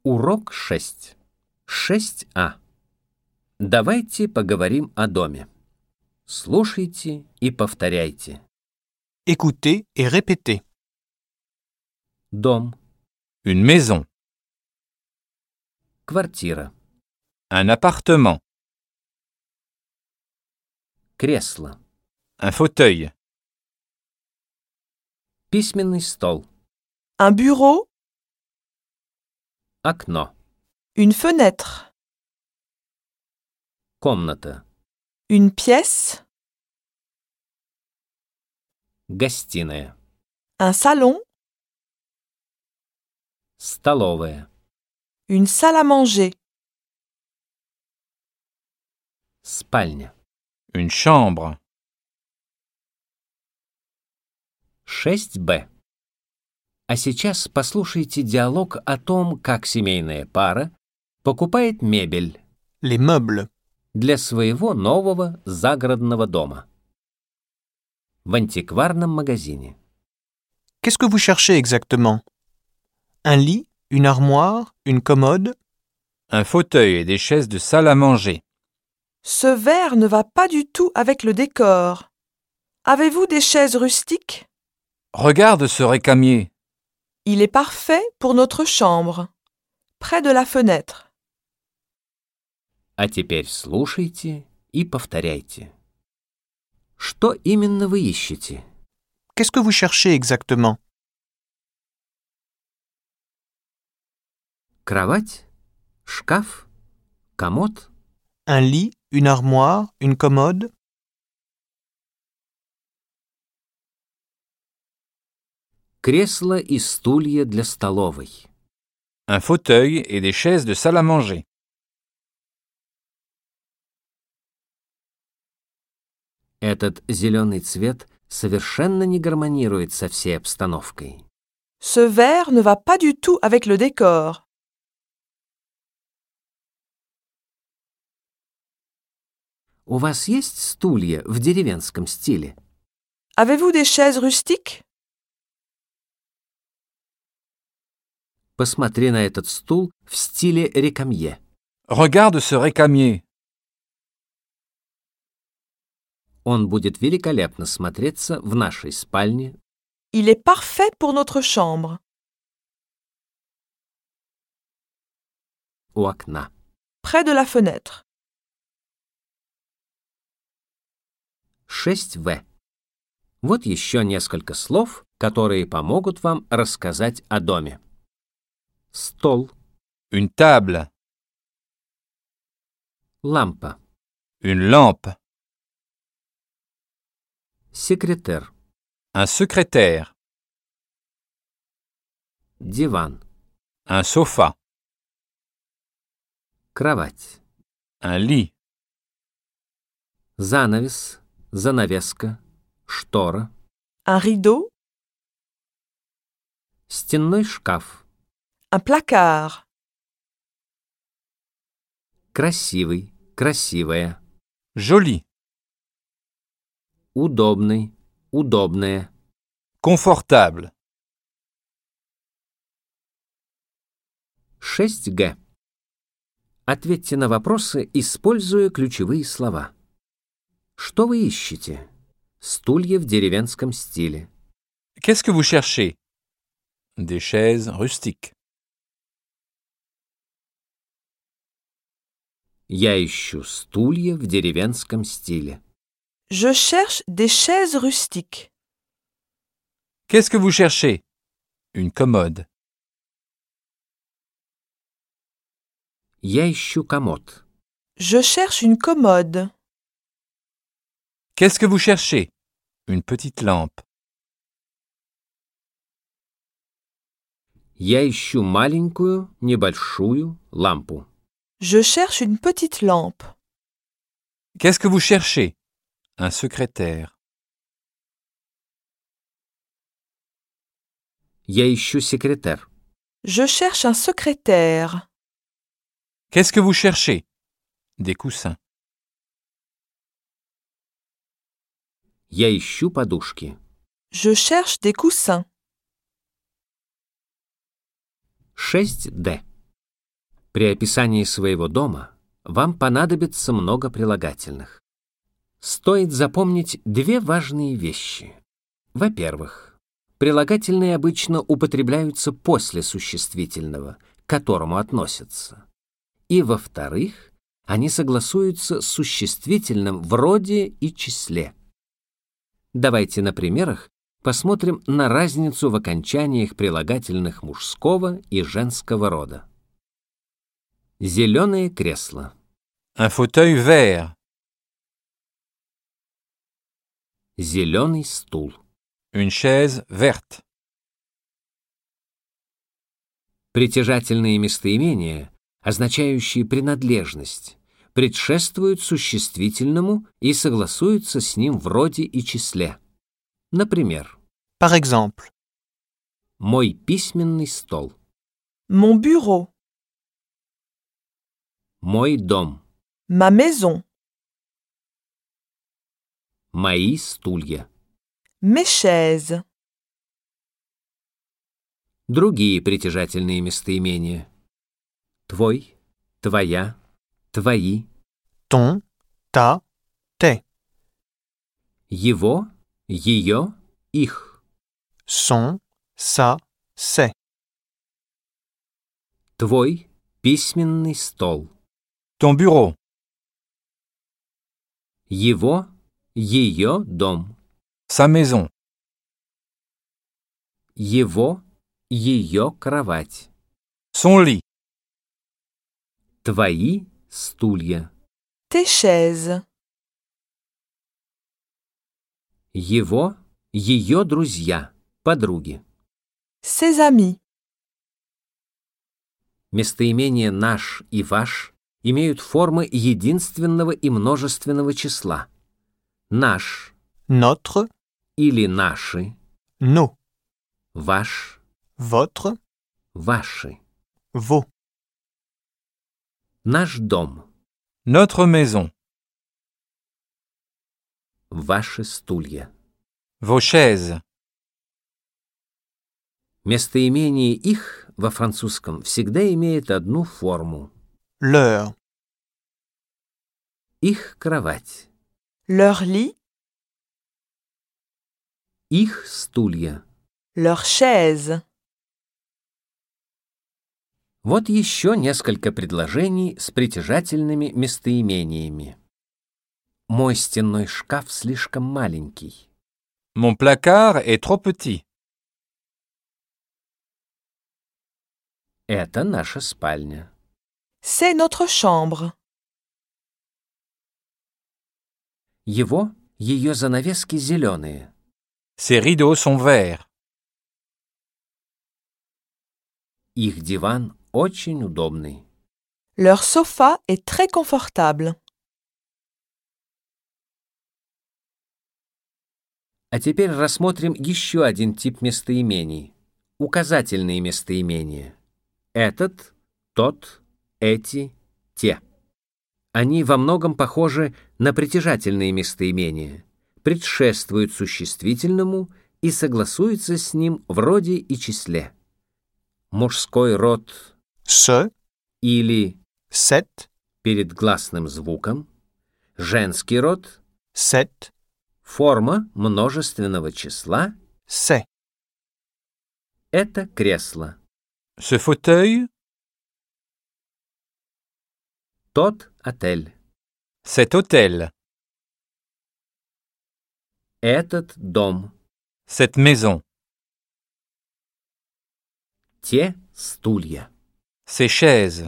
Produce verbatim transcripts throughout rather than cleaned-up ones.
Урок шесть. шесть А. Давайте поговорим о доме. Слушайте и повторяйте. Écoutez et répétez. Дом, Une maison, квартира, un appartement, кресло, un fauteuil, письменный стол, Un bureau, окно, une fenêtre, комната, une pièce, гостиная, un salon, столовая, une salle à manger, спальня. une chambre, шесть Б. А сейчас послушайте диалог о том, как семейная пара покупает мебель Les meubles. для своего нового загородного дома в антикварном магазине. Qu'est-ce que vous cherchez exactement? Un lit, une armoire, une commode? un fauteuil et des chaises de salle à manger. Ce verre ne va pas du tout avec le décor. Avez-vous des chaises rustiques? Regarde ce récamier. Il est parfait pour notre chambre, près de la fenêtre. А теперь слушайте и повторяйте. Что именно вы ищете? Qu'est-ce que vous cherchez exactement? Кровать? Шкаф? Комод? Un lit, une armoire, une commode? Кресло и стулья для столовой. Un fauteuil et des chaises de salle à manger. Этот зеленый цвет совершенно не гармонирует со всей обстановкой. Ce verre ne va pas du tout avec le décor. У вас есть стулья в деревенском стиле? Avez-vous des chaises rustiques? Посмотри на этот стул в стиле рекамье. Regarde ce récamier. Он будет великолепно смотреться в нашей спальне, Il est parfait pour notre chambre, у окна. près de la fenêtre. шесть В. Вот еще несколько слов, которые помогут вам рассказать о доме. Стол, Une table, лампа, une lampe, секретер, un secrétaire, диван, un sofa, кровать, un lit, занавес, занавеска, штора, Un rideau, стенной шкаф, un placard, красивый, красивая, joli, удобный, удобная, confortable. шесть Г. Ответьте на вопросы, используя ключевые слова. Что вы ищете? Стулья в деревенском стиле. Qu'est-ce que vous cherchez? Des chaises rustiques. Я ищу стулья в деревенском стиле. Je cherche des chaises rustiques. Qu'est-ce que vous cherchez? Une commode. Я ищу комод. Je cherche une commode. Qu'est-ce que vous cherchez? Une petite lampe. Я ищу маленькую, небольшую лампу. Je cherche une petite lampe. Qu'est-ce que vous cherchez? Un secrétaire. Я ищу секретер. Je cherche un secrétaire. Qu'est-ce que vous cherchez? Des coussins. Я ищу подушки. Je cherche des coussins. шесть Д. При описании своего дома вам понадобится много прилагательных. Стоит запомнить две важные вещи. Во-первых, прилагательные обычно употребляются после существительного, к которому относятся. И во-вторых, они согласуются с существительным в роде и числе. Давайте на примерах посмотрим на разницу в окончаниях прилагательных мужского и женского рода. Зеленое кресло. Un fauteuil vert. Зеленый стул. Une chaise verte. Притяжательные местоимения, означающие принадлежность, предшествуют существительному и согласуются с ним в роде и числе. Например, Par exemple, мой письменный стол, Mon bureau. мой дом, Ma maison. мои стулья. Mes chaises. Другие притяжательные местоимения. Твой, твоя, твои, ton, ta, tes, его, ее, их. son, sa, ses, Твой письменный стол. Ton bureau. Его, ее дом. Sa maison. Его, ее кровать. Son lit. Твои стулья. Tes chaises. Его, ее друзья, подруги. Ses amis. Местоимения «наш» и «ваш» имеют формы единственного и множественного числа. Наш notre, или наши, nos, ваш, votre, ваши. vos, Наш дом, Notre maison. ваши стулья. Vos chaises. Местоимение «их» во французском всегда имеет одну форму. leur, Их кровать, Leur lit. их стулья. Leurs chaises. Вот еще несколько предложений с притяжательными местоимениями. Мой стенной шкаф слишком маленький. Mon placard est trop petit. Это наша спальня. C'est notre chambre. Его, ее занавески зеленые. Ses rideaux sont verts. Их диван очень удобный. Leur sofa est très confortable. А теперь рассмотрим еще один тип местоимений. Указательные местоимения. Этот, тот, эти, те. Они во многом похожи на притяжательные местоимения, предшествуют существительному и согласуются с ним в роде и числе. Мужской род ce, или cette, перед гласным звуком, женский род, cette, форма множественного числа c'est, — это кресло. Ce fauteuil, Тот отель. cet hôtel, Этот дом. cette maison, Те стулья. ces chaises.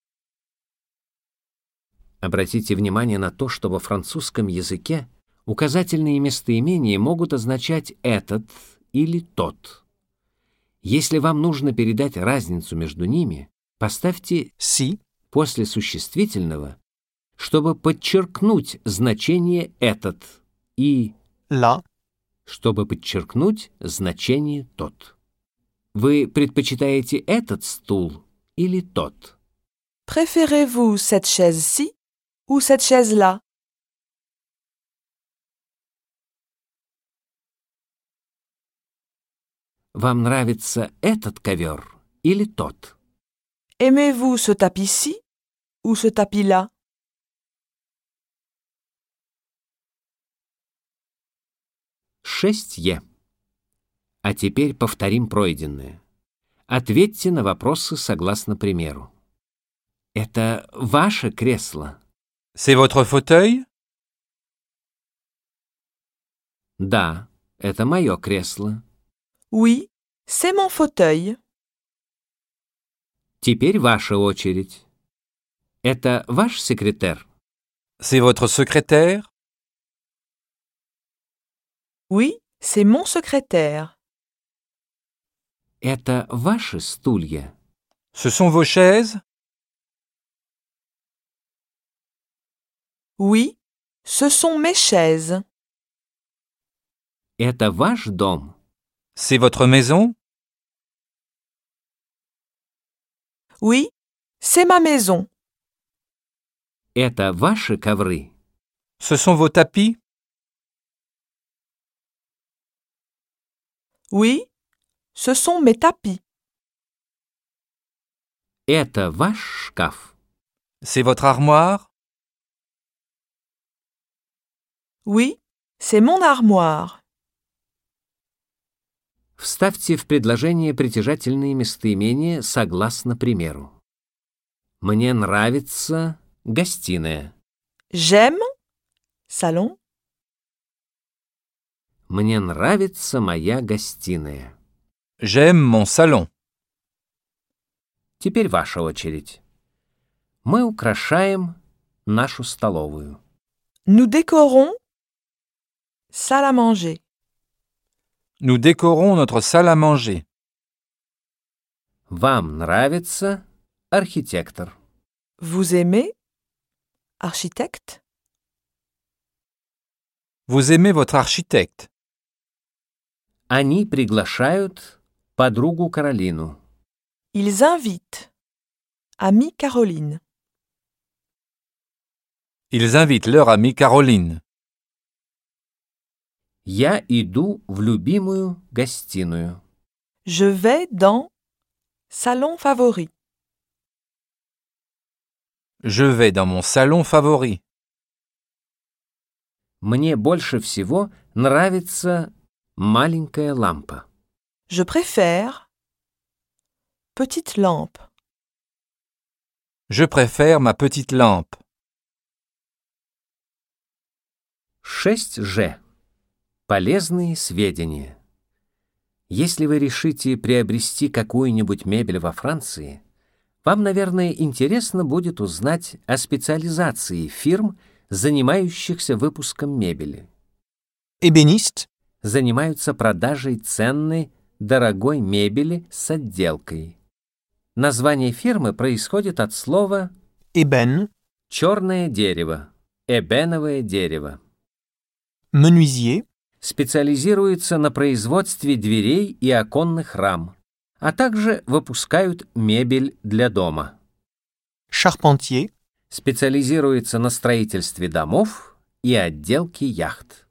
Обратите внимание на то, что во французском языке указательные местоимения могут означать «этот» или «тот». Если вам нужно передать разницу между ними, поставьте si, после существительного, чтобы подчеркнуть значение «этот» и la, чтобы подчеркнуть значение «тот». Вы предпочитаете этот стул или тот? Préférez-vous cette chaise-ci ou cette chaise-là? Вам нравится этот ковер или тот? Aimez-vous ce tapis-ci ou ce tapis-là? шесть Е. А теперь повторим пройденное. Ответьте на вопросы согласно примеру. Это ваше кресло? C'est votre fauteuil? Да, это мое кресло. Oui, c'est mon fauteuil. Теперь ваша очередь. Это ваш секретарь? C'est votre secrétaire? Oui, c'est mon secrétaire. Это ваши стулья? Ce sont vos chaises? Oui, ce sont mes chaises. Это ваш дом? C'est votre maison? Oui, c'est ma maison. Это ваши ковры? Ce sont vos tapis? Oui, ce sont mes tapis. Это ваш шкаф? C'est votre armoire? Oui, c'est mon armoire. Вставьте в предложение притяжательные местоимения согласно примеру. Мне нравится гостиная. J'aime salon. Мне нравится моя гостиная. J'aime mon salon. Теперь ваша очередь. Мы украшаем нашу столовую. Nous décorons salle à manger. Nous décorons notre salle à manger. Вам нравится архитектор. Vous aimez architecte? Vous aimez votre architecte? Они приглашают подругу Каролину. Ils invitent amie Caroline. Ils invitent leur amie Caroline. Я иду в любимую гостиную. Je vais dans salon favori. Je vais dans mon salon favori. Мне больше всего нравится маленькая лампа. Je préfère petite lampe. Je préfère ma petite lampe. шесть Ж. Полезные сведения. Если вы решите приобрести какую-нибудь мебель во Франции, вам, наверное, интересно будет узнать о специализации фирм, занимающихся выпуском мебели. Ébéniste, Занимаются продажей ценной, дорогой мебели с отделкой. Название фирмы происходит от слова ébène, «черное дерево», «эбеновое дерево». menuisier, Специализируются на производстве дверей и оконных рам, а также выпускают мебель для дома. charpentier, Специализируется на строительстве домов и отделке яхт.